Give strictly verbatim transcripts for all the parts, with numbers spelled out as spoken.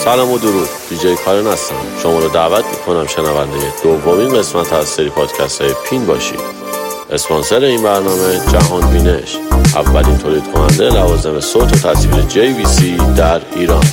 سلام و درود، دیجی کارن هستم. شما رو دعوت میکنم شنونده دومین قسمت از سری پادکست های پین باشید. اسپانسر این برنامه جهان بینش، اولین تولید کننده لوازم صوت و تصویر جی وی سی در ایران.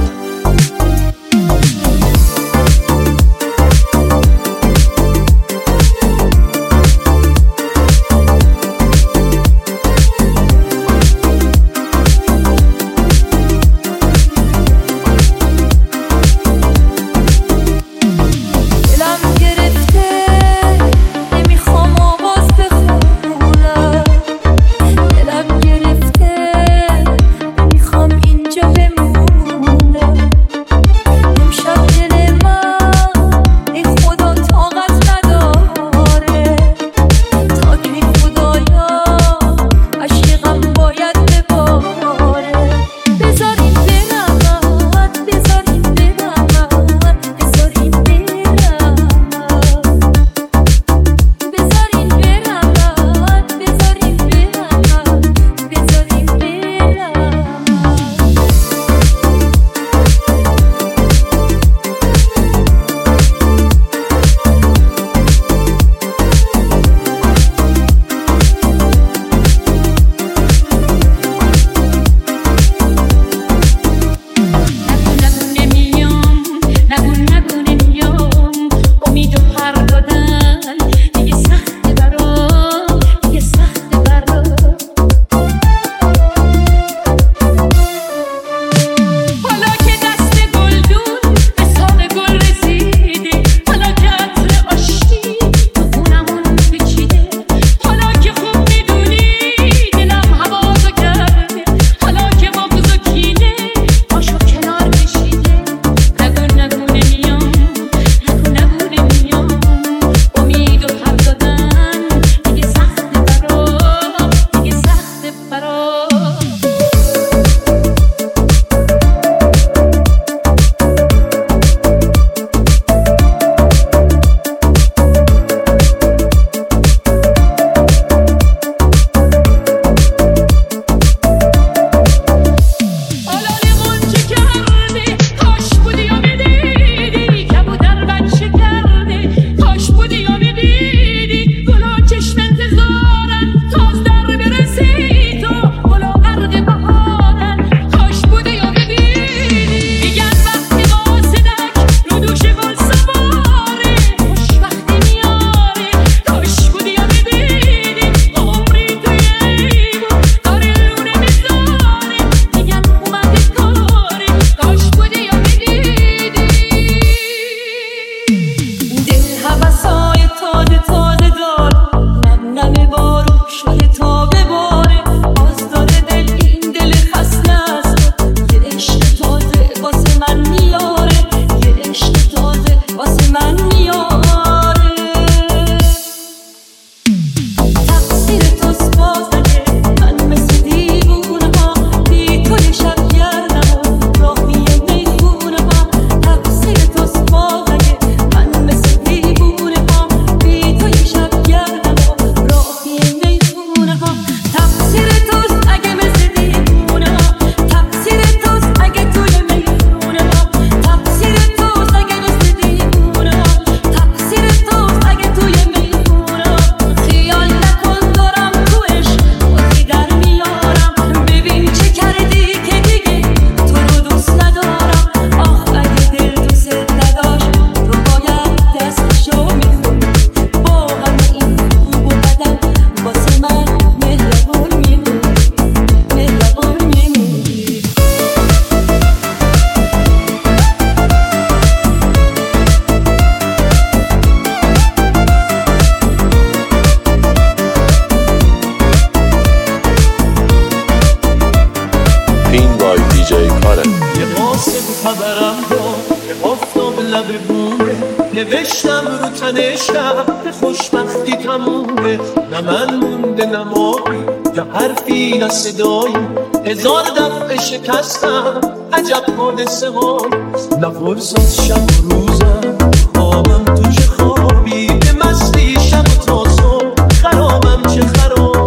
نوشتم رو تنشم خوشبختی تمومه، نه من مونده نه مایی، نه حرفی نه صدایی، هزار دفعه شکستم عجب حادثه های، نه فرصت شب و روزم خوابم تو چه خوابی، به مستی شب و تا صبح خرابم چه خرابی.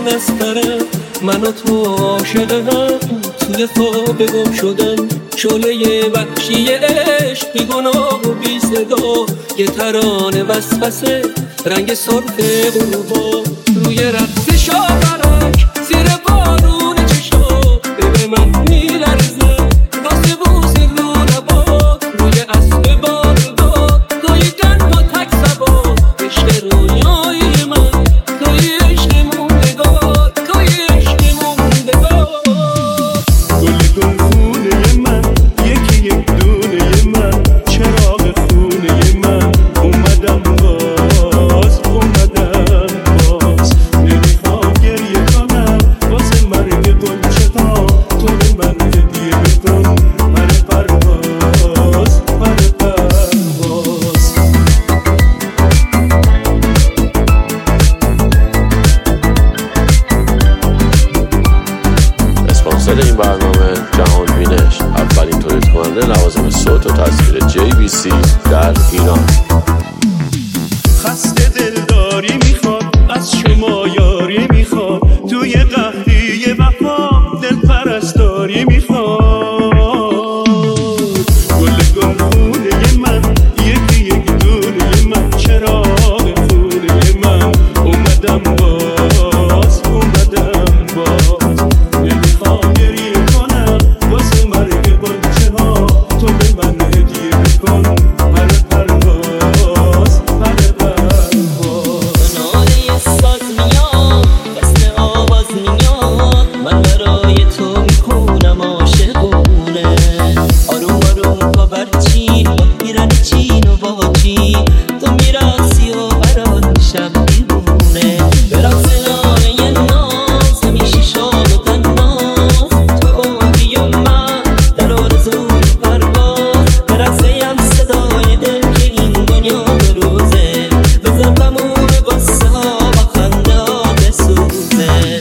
نسترم، من و تو عاشقم، توی خواب گم شدم، شعله وحشی عشق بی گناه و بی صدا، یه ترانه وسوسه رنگ سرخ غروبا، روی رقص شاورک زیر بارون چشا، به من میلرزه واسه بوسه رو لبا، روی اسب بارگاه توی تنها تک سبا، عشق رویای من توی عشق موندگار، توی عشق موندگار. گل گل خونه من یکی یک دونه من، چراغ خونه من، اومدم باز اومدم باز، نمیخوام گریه کنم واسه مرگ گلچه ها، تو به من هدیه بکن پر پرواز پر پرواز. اسپانسر این برنامه جهان بینش، اولین تولید کننده لوازم صوت و تصویر جی بی سی در ایران. خسته دلداری میخواد از شما یاری میخواد، توی قهری وفا دل پرستاری میخواد. گل گل خونه من یکی یک دونه من، چراغ خونه من، اومدم باز اومدم باز، نمیخوام گریه کنم واسه مرگ گلچه ها، تو به من هدیه بکن پر پرواز پر پرواز. ناله ساز میاد قصد آواز میاد، من برای تو میکنم عاشقونه، آروم آروم با برچین با پیرن چین و با چین، تو میرقصی و برات میشم دیوونه، برقص ناله ناز همیشه شاد و تناز، تو عمری و من در آرزوی پرواز، برقصیم صدای دل که این دنیا به روزه، بزن تموم قصه ها با خنده ها بسوزه.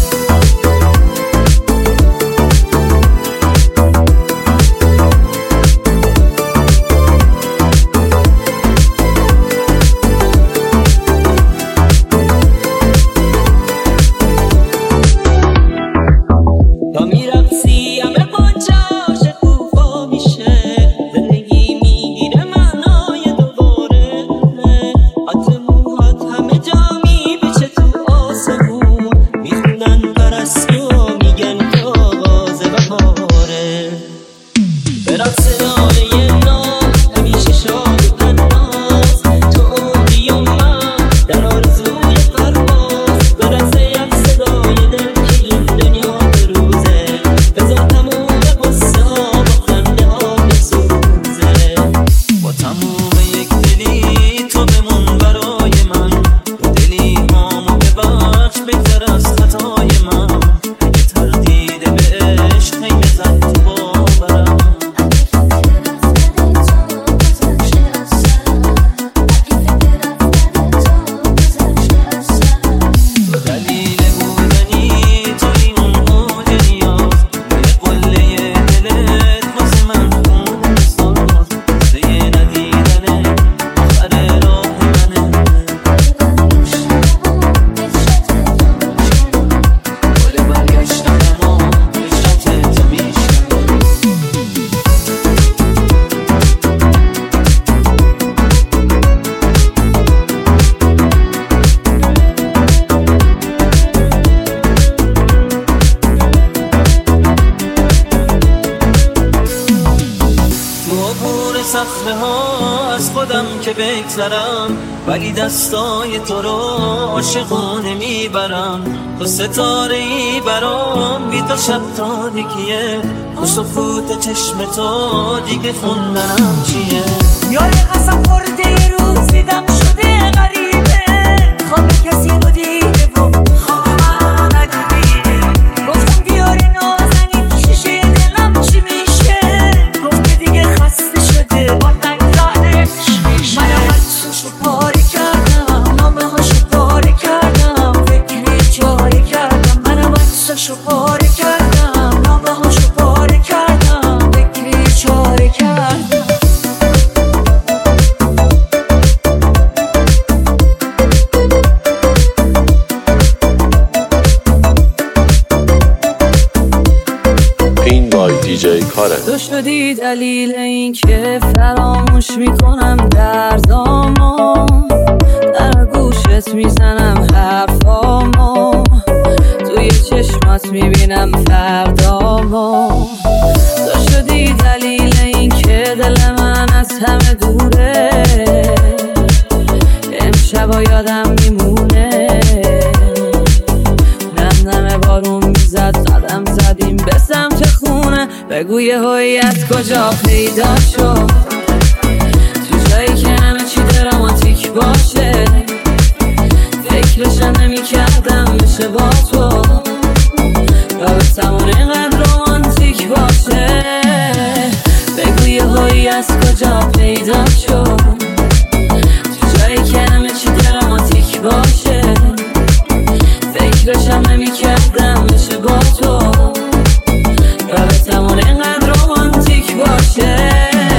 تا میرقصی همه باچه عاشق خوفا میشه، زندگی میگیره معنای دوباره، حتی موهات همه جا میپیچه تو آسمون، میخونن پرستو میگن که آغاز بهاره، برقص ناله ناز همیشه شاد و تناز، تو عمری و من در آرزوی پرواز، برقصیم صدای دل که این دنیا به روزه، بذار تموم قصه ها با خنده ها بسوزه. با تموم یک دلی تو بمون برای من، با دلی هامو ببخش بگذر از خطای من، اگه تردید به عشق خیلی زد تو باورم. تو دلیل بودنی توی اون اوج نیاز، یه قله دلت واسه من خون ساز، واسه ندیدنه آخر راه منه، گل برگشتنم و عشرت تو میشنه. تو عبور صخره ها از خودم که بگذرم، ولی دستای تو رو عاشقانه میبرم، تو ستاره ای برام بی تو شب تاریکیه، تو سکوت چشم تو دیگه خوندنم چیه. یاد قسم خورده یه روز دیدم شده غریبه، خواب کسی رو دیده و خواب من ندیده، گفتم بیار نازنین شیشه دلم چی میشه، گفت دیگه خسته شده با تنگانش میشه. من عکسشو پاره کردم، نامه هاشو پاره کردم، فکری جاره کردم، من عکسشو پاره کردم، نامه هاشو پاره کردم، فکری جاره کردم. کاره. تو شدی دلیل این که فراموش میکنم دردامو، در گوشت میزنم حرفامو، توی چشمات میبینم فردامو. تو شدی دلیل این که دل من از همه دوره، امشبا یادم میمونه. نم نم بارون میزد قدم زدیم به سمت خونه. بگو یه هویت کجا پیدا شد، تو جایی که همه چی دراماتیک باشه. فکرشم نمی کردم بشه با تو، رابطمون اینقدر رومانتیک باشه. بگو یه هویت کجا پیدا شد، تو جایی که همه چی دراماتیک باشه. فکرشم نمی کردم بشه با تو، رابطمون اینقدر رومانتیک باشه.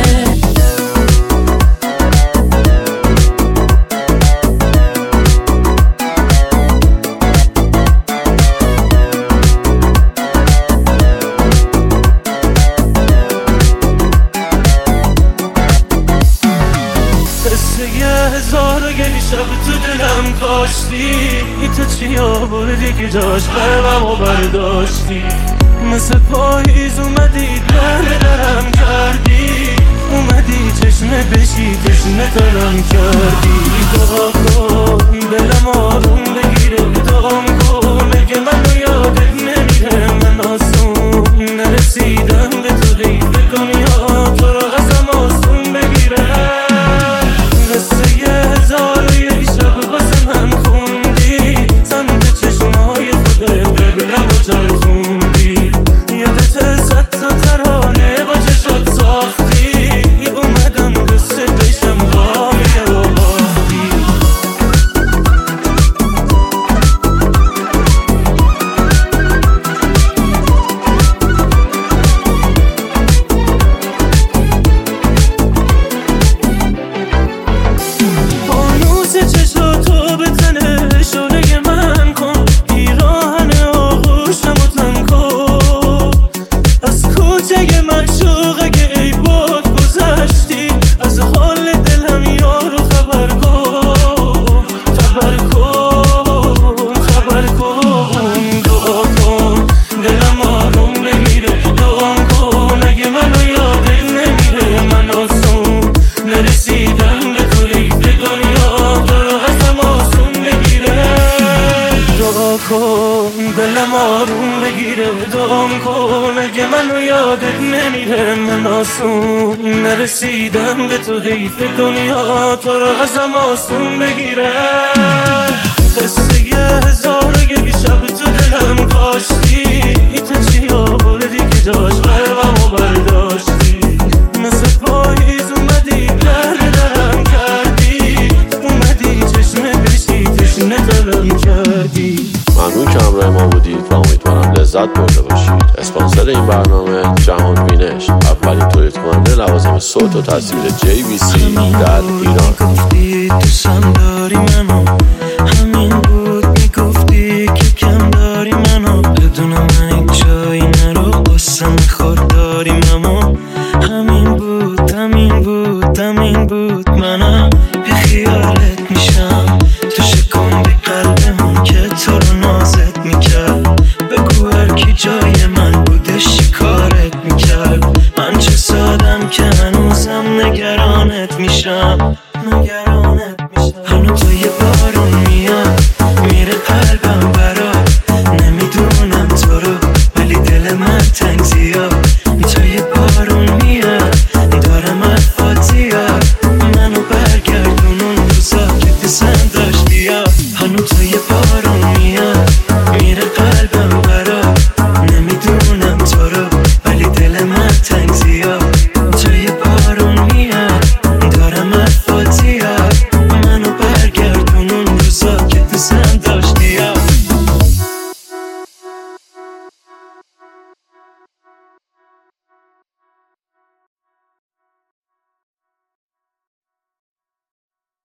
هزار و یه شب تو دلم کاشتی، تو چی آوردی که جاش قلبمو برداشتی. مثل پاییز اومدی در درم کردی، اومدی چشمه بشی تشنه ترم کردی. دعا کن دلم آروم بگیره، دعا کن مگه منو یادت نمیره. من آسون نرسیدم به تو، حیف کنی ها تو رو ازم آسون بگیره. دلم آروم بگیره، دعام کن اگه منو یادت نمیره. من آسون نرسیدم به تو، حیف دنیا تو رو ازم آسون بگیره. قصه یه هزار و یک شب تو دلم کاشتی، تو چی آوردی که جاش قلبمو برداشتی. مثل پاییز اومدی در درم کردی، اومدی چشمه بشی تشنه ترم کردی. ممنون که همراه ما بودید و امیدوارم لذت برده باشید. اسپانسر این برنامه جهان بینش، اولین تولید کننده لوازم صوت و تصویر جی وی سی در ایران. گفتی دوستم داری منو، همین بود میگفتی که کم داری منو. بدون من این جایی نرو، قصه خورداریم اما همین بود همین بود همین بود. منم بی خیالت میشم، تو شکوندی قلبمون که تو رو نازت میکرد. بگو هر کی جای من بودش چی کارت میکرد. من چه سادم که هنوزم نگرانت میشم، نگرانت میشم. هنوز تو یه